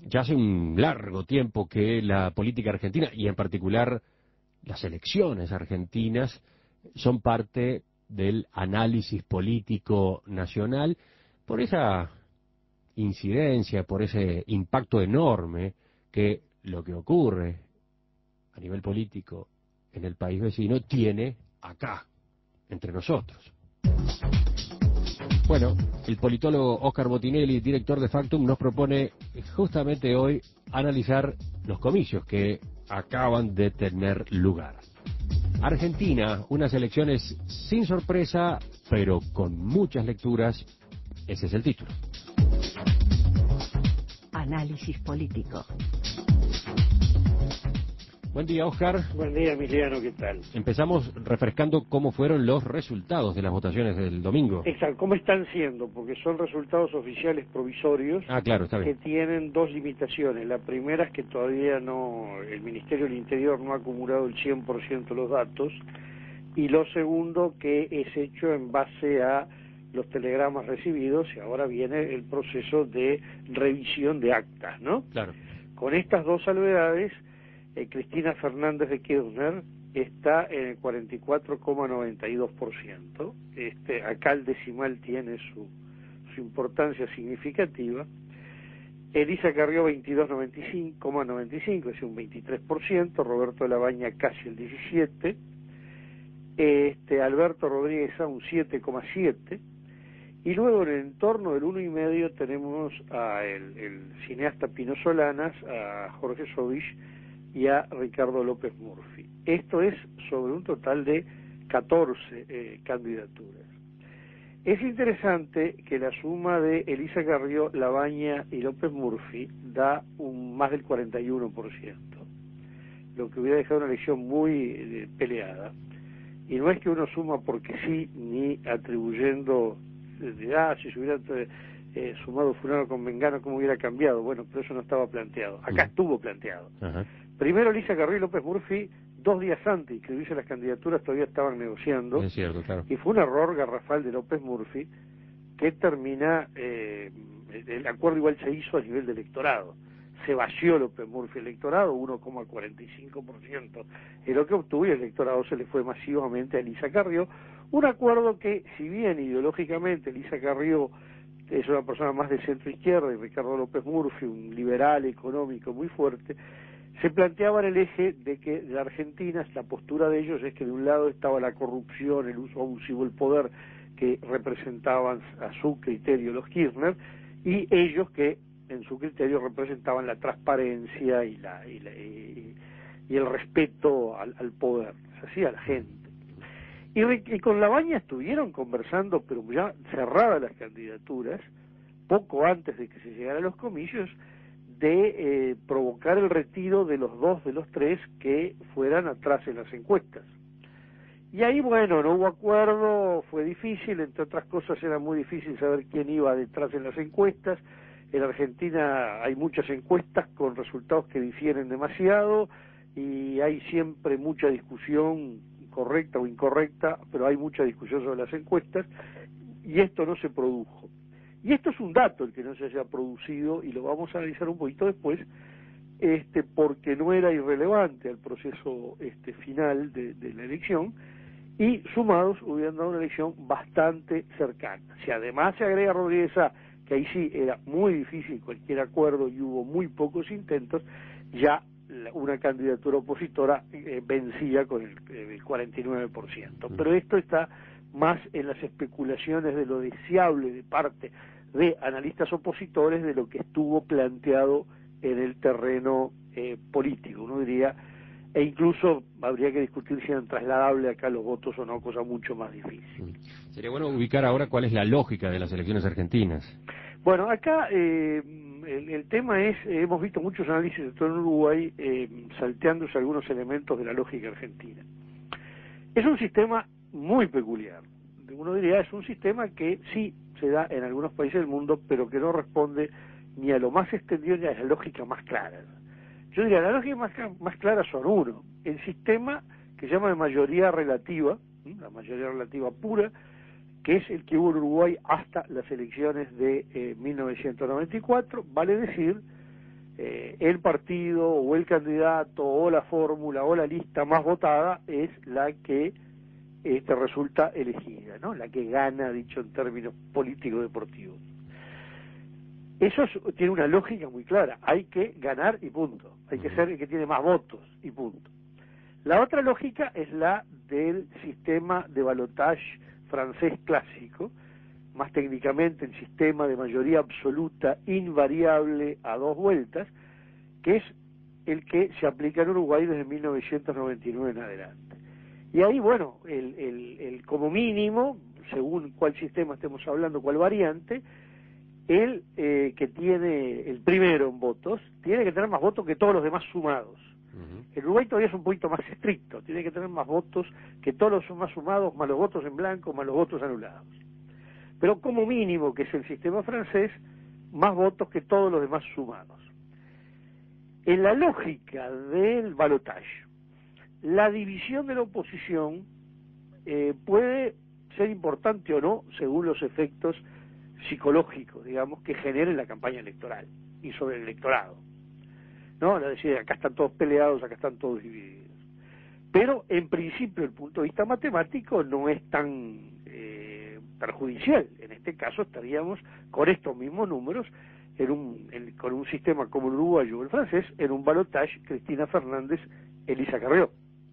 ya hace un largo tiempo que la política argentina, y en particular las elecciones argentinas, son parte del análisis político nacional por esa incidencia, por ese impacto enorme que lo que ocurre a nivel político en el país vecino tiene acá, entre nosotros. Bueno, el politólogo Óscar Botinelli, director de Factum, nos propone justamente hoy analizar los comicios que acaban de tener lugar. Argentina, unas elecciones sin sorpresa, pero con muchas lecturas. Ese es el título. Análisis político. Buen día, Óscar. Buen día, Emiliano, ¿qué tal? Empezamos refrescando cómo fueron los resultados de las votaciones del domingo. Exacto, ¿cómo están siendo? Porque son resultados oficiales provisorios Claro, está bien. que tienen dos limitaciones. La primera es que todavía el Ministerio del Interior no ha acumulado el 100% de los datos, y lo segundo, que es hecho en base a los telegramas recibidos, y ahora viene el proceso de revisión de actas, ¿no? Claro. Con estas dos salvedades, Cristina Fernández de Kirchner está en el 44,92%. Acá el decimal tiene su importancia significativa. Elisa Carrió 22,95, es decir, un 23%. Roberto Labaña casi el 17%. Alberto Rodríguez a un 7,7%. Y luego en el entorno del 1,5 tenemos a el cineasta Pino Solanas, a Jorge Sovich y a Ricardo López Murphy. Esto es sobre un total de 14 candidaturas. Es interesante que la suma de Elisa Carrió, Labaña y López Murphy da más del 41%, lo que hubiera dejado una elección muy peleada. Y no es que uno suma porque sí, ni atribuyendo si se hubiera sumado fulano con mengano, ¿cómo hubiera cambiado? Bueno, pero eso no estaba planteado. Acá estuvo planteado. Ajá. Primero Elisa Carrió y López Murphy, 2 días antes de inscribirse las candidaturas, todavía estaban negociando. Es cierto, claro. Y fue un error garrafal de López Murphy que termina, el acuerdo igual se hizo a nivel de electorado. Se vació López Murphy el electorado, 1,45% es lo que obtuvo, y el electorado se le fue masivamente a Elisa Carrió. Un acuerdo que, si bien ideológicamente Elisa Carrió es una persona más de centro izquierda y Ricardo López Murphy un liberal económico muy fuerte, se planteaba en el eje de que la Argentina, la postura de ellos es que de un lado estaba la corrupción, el uso abusivo del poder que representaban a su criterio los Kirchner, y ellos que en su criterio representaban la transparencia y el respeto al poder, así a la gente. Y con Labaña estuvieron conversando, pero ya cerradas las candidaturas, poco antes de que se llegara a los comicios, de provocar el retiro de los 2 de los 3 que fueran atrás en las encuestas. Y ahí, bueno, no hubo acuerdo, fue difícil, entre otras cosas era muy difícil saber quién iba detrás en las encuestas. En Argentina hay muchas encuestas con resultados que difieren demasiado, y hay siempre mucha discusión, correcta o incorrecta, pero hay mucha discusión sobre las encuestas, y esto no se produjo. Y esto es un dato, el que no se haya producido, y lo vamos a analizar un poquito después, porque no era irrelevante al proceso final de la elección, y sumados hubieran dado una elección bastante cercana. Si además se agrega Rodríguez A, que ahí sí era muy difícil cualquier acuerdo y hubo muy pocos intentos, ya una candidatura opositora vencía con el 49%. Pero esto está más en las especulaciones de lo deseable de parte de analistas opositores de lo que estuvo planteado en el terreno político, uno diría, e incluso habría que discutir si eran trasladables acá los votos o no, cosa mucho más difícil. Sería bueno ubicar ahora cuál es la lógica de las elecciones argentinas. Bueno, acá el tema es, hemos visto muchos análisis de todo en Uruguay salteándose algunos elementos de la lógica argentina. Es un sistema muy peculiar. Uno diría, es un sistema que sí se da en algunos países del mundo, pero que no responde ni a lo más extendido ni a la lógica más clara. Yo diría, la lógica más clara son el sistema que se llama de mayoría relativa, la mayoría relativa pura, que es el que hubo en Uruguay hasta las elecciones de 1994, vale decir el partido o el candidato o la fórmula o la lista más votada es la que resulta elegida, ¿no? La que gana, dicho en términos político-deportivos. Eso tiene una lógica muy clara, hay que ganar y punto, hay que ser el que tiene más votos y punto. La otra lógica es la del sistema de balotage francés clásico, más técnicamente el sistema de mayoría absoluta invariable a 2 vueltas, que es el que se aplica en Uruguay desde 1999 en adelante. Y ahí, bueno, el como mínimo, según cuál sistema estemos hablando, cuál variante, el que tiene el primero en votos, tiene que tener más votos que todos los demás sumados. El Uruguay todavía es un poquito más estricto, tiene que tener más votos que todos los demás sumados, más los votos en blanco, más los votos anulados. Pero como mínimo, que es el sistema francés, más votos que todos los demás sumados. En la lógica del balotaje, la división de la oposición puede ser importante o no, según los efectos psicológicos, digamos, que genere la campaña electoral y sobre el electorado. ¿No? Es decir, acá están todos peleados, acá están todos divididos. Pero, en principio, desde el punto de vista matemático, no es tan perjudicial. En este caso, estaríamos con estos mismos números con un sistema como el uruguayo o el francés, en un balotaje Cristina Fernández, Elisa Carrió.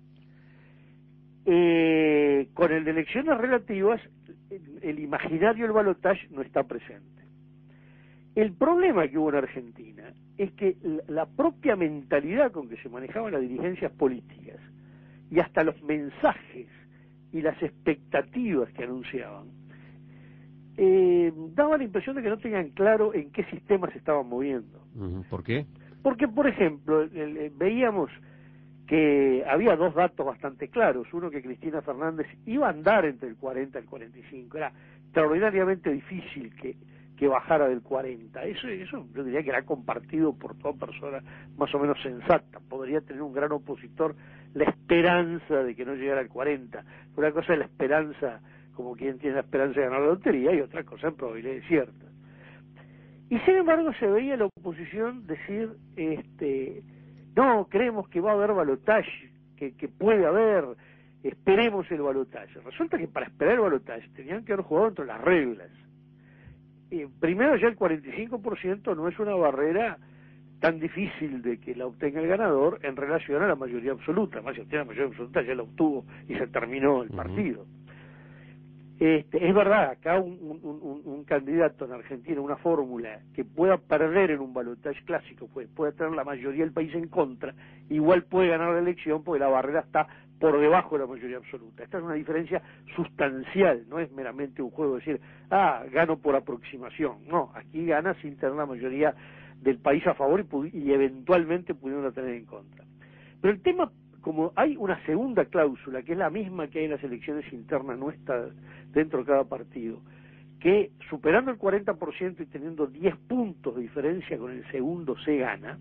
Con el de elecciones relativas, el imaginario del balotaje no está presente. El problema que hubo en Argentina es que la propia mentalidad con que se manejaban las dirigencias políticas y hasta los mensajes y las expectativas que anunciaban daba la impresión de que no tenían claro en qué sistema se estaban moviendo. ¿Por qué? Porque, por ejemplo, veíamos que había 2 datos bastante claros. Uno, que Cristina Fernández iba a andar entre el 40 y el 45. Era extraordinariamente difícil que bajara del 40. Eso yo diría que era compartido por toda persona más o menos sensata. Podría tener un gran opositor la esperanza de que no llegara al 40. Una cosa es la esperanza, como quien tiene la esperanza de ganar la lotería, y otra cosa en probabilidades ciertas. Y sin embargo se veía la oposición decir, no, creemos que va a haber balotaje, que puede haber, esperemos el balotaje. Resulta que para esperar el balotaje tenían que haber jugado entre las reglas. Primero, ya el 45% no es una barrera tan difícil de que la obtenga el ganador en relación a la mayoría absoluta. Además, si obtiene la mayoría absoluta ya la obtuvo y se terminó el partido. Es verdad, acá un candidato en Argentina, una fórmula que pueda perder en un balotaje clásico, pues puede tener la mayoría del país en contra, igual puede ganar la elección porque la barrera está por debajo de la mayoría absoluta. Esta es una diferencia sustancial, no es meramente un juego de decir, gano por aproximación. No, aquí gana sin tener la mayoría del país a favor y eventualmente pudiendo tener en contra. Pero el tema, como hay una segunda cláusula, que es la misma que hay en las elecciones internas nuestras dentro de cada partido, que superando el 40% y teniendo 10 puntos de diferencia con el segundo se gana,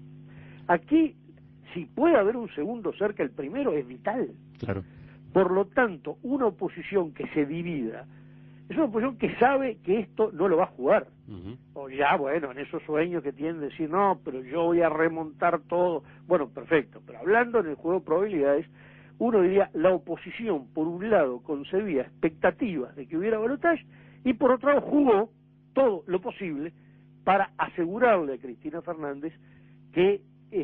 aquí, si puede haber un segundo cerca del primero, es vital. Claro. Por lo tanto, una oposición que se divida es una oposición que sabe que esto no lo va a jugar. O ya, bueno, en esos sueños que tienen de decir, no, pero yo voy a remontar todo. Bueno, perfecto, pero hablando en el juego de probabilidades, uno diría, la oposición, por un lado, concebía expectativas de que hubiera balotaje, y por otro lado jugó todo lo posible para asegurarle a Cristina Fernández que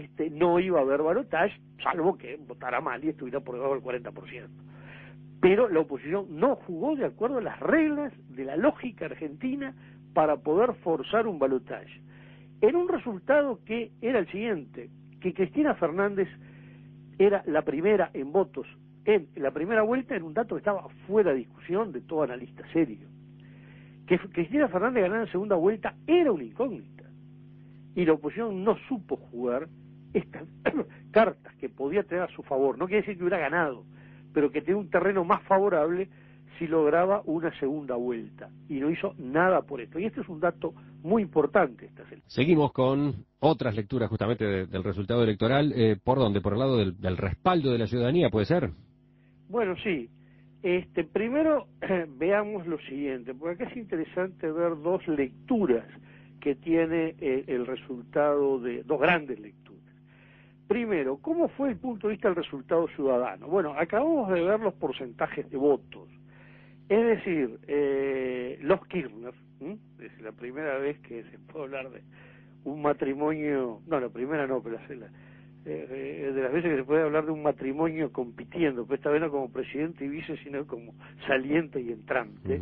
no iba a haber balotaje, salvo que votara mal y estuviera por debajo del 40%. Pero la oposición no jugó de acuerdo a las reglas de la lógica argentina para poder forzar un balotaje. En un resultado que era el siguiente, que Cristina Fernández era la primera en votos en la primera vuelta, en un dato que estaba fuera de discusión de todo analista serio. Que Cristina Fernández ganara en segunda vuelta era una incógnita. Y la oposición no supo jugar estas cartas que podía tener a su favor. No quiere decir que hubiera ganado, pero que tenía un terreno más favorable si lograba una segunda vuelta. Y no hizo nada por esto. Y este es un dato muy importante. Seguimos con otras lecturas justamente del resultado electoral. ¿Por dónde? ¿Por el lado del respaldo de la ciudadanía, puede ser? Bueno, sí. Primero veamos lo siguiente, porque acá es interesante ver 2 lecturas que tiene el resultado de dos grandes lecturas. Primero, ¿cómo fue el punto de vista del resultado ciudadano? Bueno, acabamos de ver los porcentajes de votos. Es decir, los Kirchner, es la primera vez que se puede hablar de un matrimonio, no, la primera no, pero de las veces que se puede hablar de un matrimonio compitiendo, pero esta vez no como presidente y vice, sino como saliente y entrante.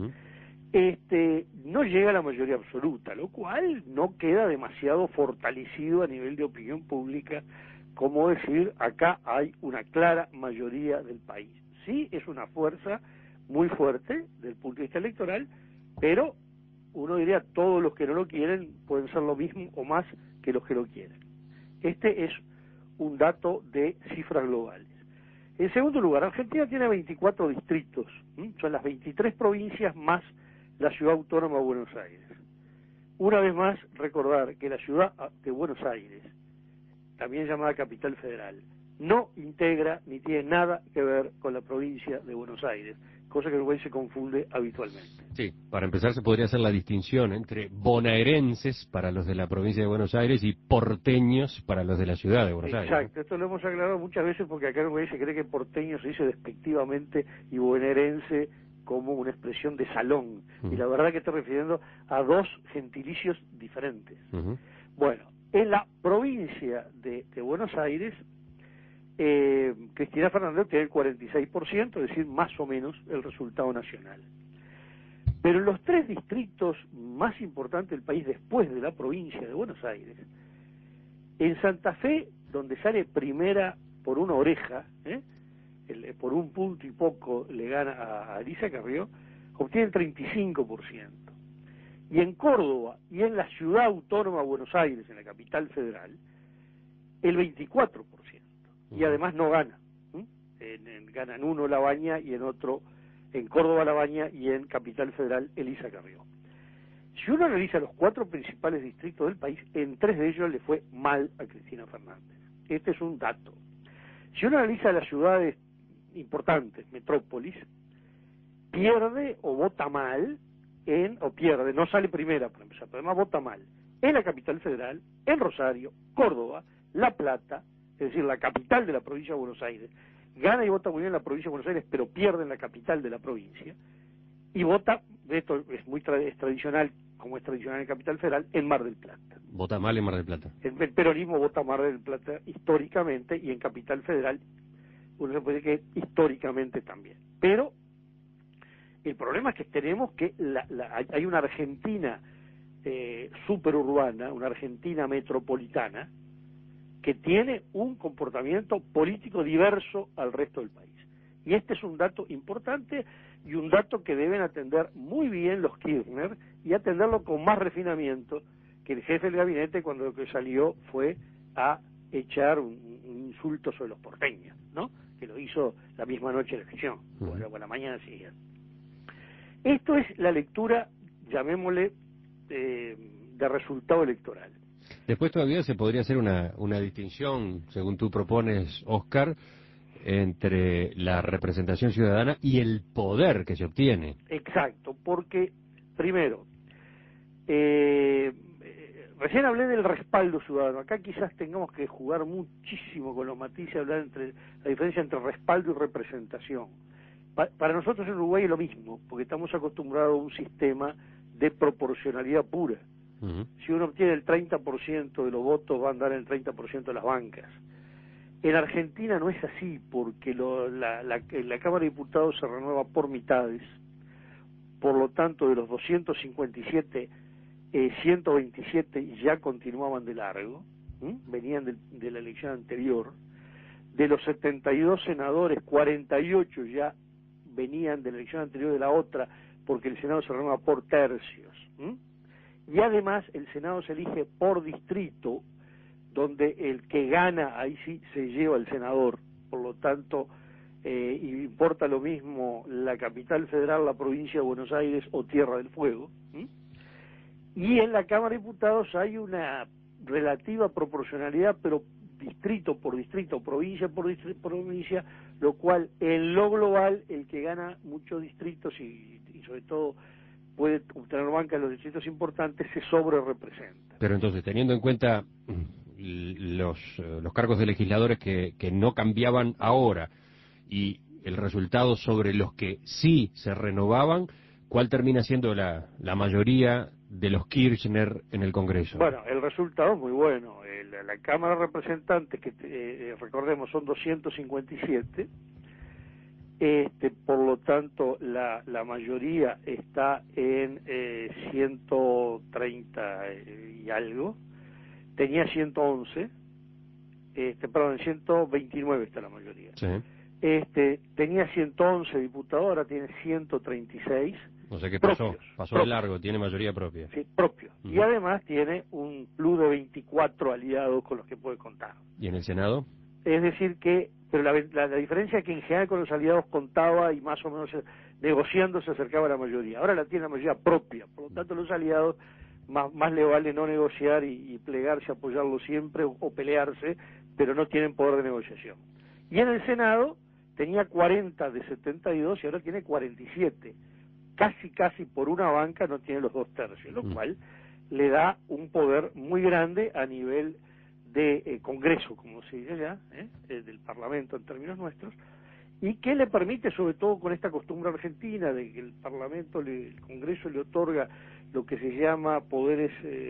No llega a la mayoría absoluta, lo cual no queda demasiado fortalecido a nivel de opinión pública, como decir, acá hay una clara mayoría del país. Sí, es una fuerza muy fuerte desde el punto de vista electoral, pero uno diría, todos los que no lo quieren pueden ser lo mismo o más que los que lo quieren. Este es un dato de cifras globales. En segundo lugar, Argentina tiene 24 distritos, son las 23 provincias más la ciudad autónoma de Buenos Aires. Una vez más, recordar que la ciudad de Buenos Aires, también llamada Capital Federal, no integra ni tiene nada que ver con la provincia de Buenos Aires, cosa que en Uruguay se confunde habitualmente. Sí, para empezar se podría hacer la distinción entre bonaerenses para los de la provincia de Buenos Aires y porteños para los de la ciudad de Buenos Aires. Exacto, esto lo hemos aclarado muchas veces porque acá en Uruguay se cree que porteño se dice despectivamente y bonaerense como una expresión de salón, y la verdad que estoy refiriendo a dos gentilicios diferentes. Bueno, en la provincia de Buenos Aires, Cristina Fernández tiene el 46%, es decir, más o menos el resultado nacional. Pero en los tres distritos más importantes del país después de la provincia de Buenos Aires, en Santa Fe, donde sale primera por una oreja, por un punto y poco le gana a Elisa Carrió, obtiene el 35%. Y en Córdoba y en la ciudad autónoma de Buenos Aires, en la capital federal, el 24%. Y además no gana. Ganan uno Labaña y en otro, en Córdoba Labaña y en capital federal Elisa Carrió. Si uno analiza los cuatro principales distritos del país, en tres de ellos le fue mal a Cristina Fernández. Este es un dato. Si uno analiza las ciudades importantes, metrópolis, pierde o vota mal no sale primera para empezar, pero además vota mal en la capital federal, en Rosario, Córdoba, La Plata, es decir, la capital de la provincia de Buenos Aires, gana y vota muy bien en la provincia de Buenos Aires, pero pierde en la capital de la provincia, y vota, esto es tradicional, como es tradicional en Capital Federal, en Mar del Plata. Vota mal en Mar del Plata. El peronismo vota Mar del Plata históricamente, y en Capital Federal uno se puede decir que históricamente también. Pero el problema es que tenemos que hay una Argentina superurbana, una Argentina metropolitana, que tiene un comportamiento político diverso al resto del país. Y este es un dato importante y un dato que deben atender muy bien los Kirchner y atenderlo con más refinamiento que el jefe del gabinete cuando lo que salió fue a echar un insulto sobre los porteños, ¿no? Que lo hizo la misma noche de la elección, o la mañana siguiente. Esto es la lectura, llamémosle, de resultado electoral. Después todavía se podría hacer una distinción, según tú propones, Oscar, entre la representación ciudadana y el poder que se obtiene. Exacto, porque, primero, recién hablé del respaldo ciudadano. Acá quizás tengamos que jugar muchísimo con los matices, hablar entre la diferencia entre respaldo y representación. Para nosotros en Uruguay es lo mismo, porque estamos acostumbrados a un sistema de proporcionalidad pura. Si uno obtiene el 30% de los votos, va a andar en el 30% de las bancas. En Argentina no es así, porque la Cámara de Diputados se renueva por mitades. Por lo tanto, de los 257, 127 ya continuaban de largo, venían de la elección anterior. De los 72 senadores, 48 ya venían de la elección anterior de la otra, porque el Senado se renueva por tercios. Y además el Senado se elige por distrito, donde el que gana, ahí sí se lleva el senador. Por lo tanto, importa lo mismo la capital federal, la provincia de Buenos Aires o Tierra del Fuego. Y en la Cámara de Diputados hay una relativa proporcionalidad, pero distrito por distrito, provincia por provincia, lo cual en lo global el que gana muchos distritos y sobre todo puede obtener banca en los distritos importantes, se sobre representa. Pero entonces, teniendo en cuenta los cargos de legisladores que no cambiaban ahora y el resultado sobre los que sí se renovaban, ¿cuál termina siendo la mayoría de los Kirchner en el Congreso? Bueno, el resultado es muy bueno. La Cámara de Representantes, que recordemos son 257, por lo tanto la mayoría está en 130 y algo, tenía 111, perdón, en 129 está la mayoría. Sí. Tenía 111 diputados, ahora tiene 136. O sea que propios, pasó de largo, tiene mayoría propia. Sí, propio. Y además tiene un club de 24 aliados con los que puede contar. ¿Y en el Senado? Es decir que, pero la diferencia es que en general con los aliados contaba y más o menos negociando se acercaba a la mayoría. Ahora la tiene la mayoría propia, por lo tanto los aliados más le vale no negociar y plegarse, apoyarlo siempre o pelearse, pero no tienen poder de negociación. Y en el Senado tenía 40 de 72 y ahora tiene 47. Casi por una banca no tiene los 2/3, lo cual le da un poder muy grande a nivel de Congreso, como se dice ya, del Parlamento en términos nuestros, y que le permite, sobre todo con esta costumbre argentina de que el Parlamento, el Congreso le otorga lo que se llama poderes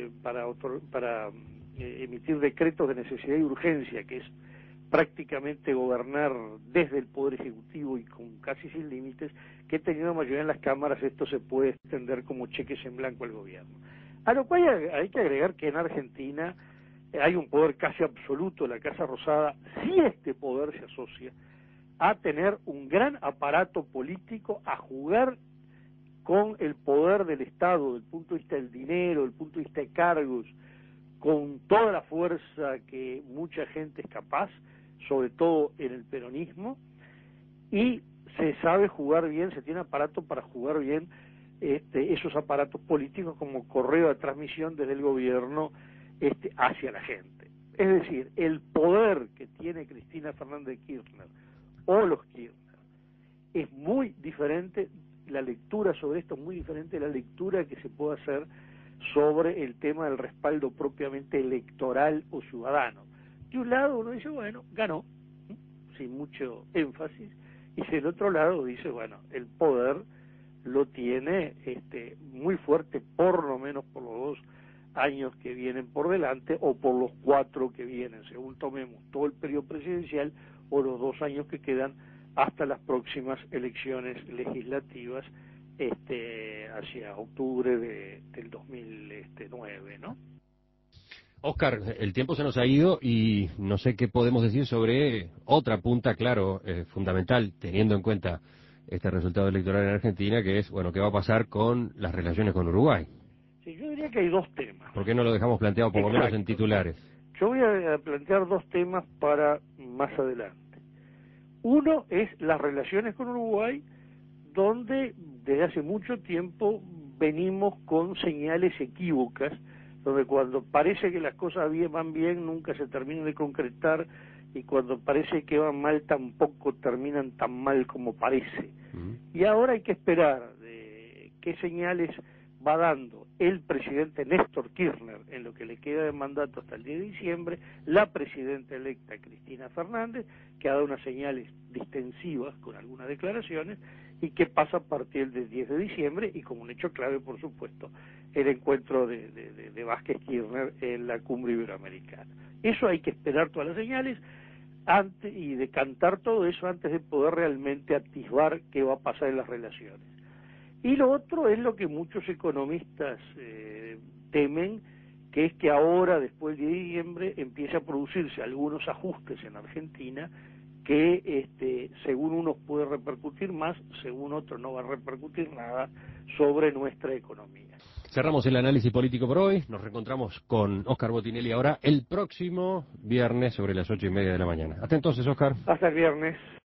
para emitir decretos de necesidad y urgencia, que es prácticamente gobernar desde el Poder Ejecutivo y con casi sin límites, que teniendo mayoría en las cámaras esto se puede extender como cheques en blanco al gobierno. A lo cual hay que agregar que en Argentina hay un poder casi absoluto, la Casa Rosada, si este poder se asocia a tener un gran aparato político, a jugar con el poder del Estado, desde el punto de vista del dinero, desde el punto de vista de cargos, con toda la fuerza que mucha gente es capaz, sobre todo en el peronismo, y se sabe jugar bien, se tiene aparato para jugar bien esos aparatos políticos como correo de transmisión desde el gobierno hacia la gente. Es decir, el poder que tiene Cristina Fernández de Kirchner o los Kirchner es muy diferente, la lectura sobre esto es muy diferente de la lectura que se puede hacer sobre el tema del respaldo propiamente electoral o ciudadano. De un lado uno dice, bueno, ganó, sin mucho énfasis, y del otro lado dice, bueno, el poder lo tiene muy fuerte, por lo menos por los 2 años que vienen por delante, o por los 4 que vienen, según tomemos todo el periodo presidencial, o los 2 años que quedan hasta las próximas elecciones legislativas, hacia octubre del 2009, ¿no? Óscar, el tiempo se nos ha ido y no sé qué podemos decir sobre otra punta, claro, fundamental, teniendo en cuenta este resultado electoral en Argentina, que es, bueno, ¿qué va a pasar con las relaciones con Uruguay? Sí, yo diría que hay 2 temas. ¿Por qué no lo dejamos planteado por lo menos en titulares? Yo voy a plantear 2 temas para más adelante. Uno es las relaciones con Uruguay, donde desde hace mucho tiempo venimos con señales equívocas, donde cuando parece que las cosas van bien nunca se terminan de concretar, y cuando parece que van mal tampoco terminan tan mal como parece. Y ahora hay que esperar de qué señales va dando el presidente Néstor Kirchner en lo que le queda de mandato hasta el 10 de diciembre, la presidenta electa Cristina Fernández, que ha dado unas señales distensivas con algunas declaraciones, y qué pasa a partir del 10 de diciembre, y como un hecho clave, por supuesto, el encuentro de Vázquez Kirchner en la cumbre iberoamericana. Eso hay que esperar todas las señales antes y decantar todo eso antes de poder realmente atisbar qué va a pasar en las relaciones. Y lo otro es lo que muchos economistas temen, que es que ahora, después del 10 de diciembre, empiece a producirse algunos ajustes en Argentina que según unos puede repercutir más, según otros no va a repercutir nada sobre nuestra economía. Cerramos el análisis político por hoy. Nos reencontramos con Óscar Botinelli ahora el próximo viernes sobre las 8:30 de la mañana. Hasta entonces, Óscar. Hasta el viernes.